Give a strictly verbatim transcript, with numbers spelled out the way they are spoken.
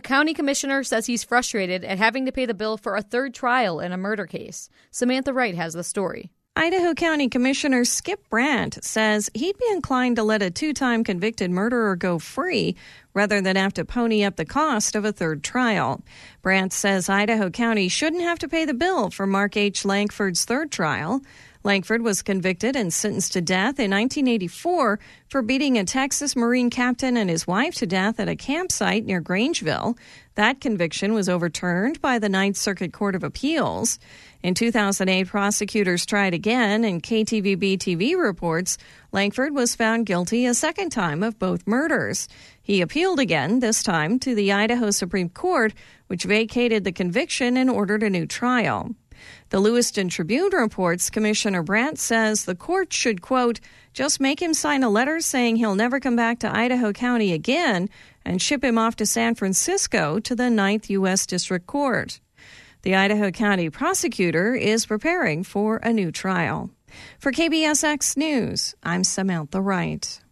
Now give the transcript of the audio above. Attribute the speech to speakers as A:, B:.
A: county commissioner says he's frustrated at having to pay the bill for a third trial in a murder case. Samantha Wright has the story.
B: Idaho County Commissioner Skip Brandt says he'd be inclined to let a two-time convicted murderer go free rather than have to pony up the cost of a third trial. Brandt says Idaho County shouldn't have to pay the bill for Mark H. Langford's third trial. Langford was convicted and sentenced to death in nineteen eighty-four for beating a Texas Marine captain and his wife to death at a campsite near Grangeville. That conviction was overturned by the Ninth Circuit Court of Appeals. In two thousand eight, prosecutors tried again, and K T V B T V reports Langford was found guilty a second time of both murders. He appealed again, this time to the Idaho Supreme Court, which vacated the conviction and ordered a new trial. The Lewiston Tribune reports Commissioner Brandt says the court should, quote, just make him sign a letter saying he'll never come back to Idaho County again and ship him off to San Francisco to the Ninth U S District Court. The Idaho County prosecutor is preparing for a new trial. For K B S X News, I'm Samantha Wright.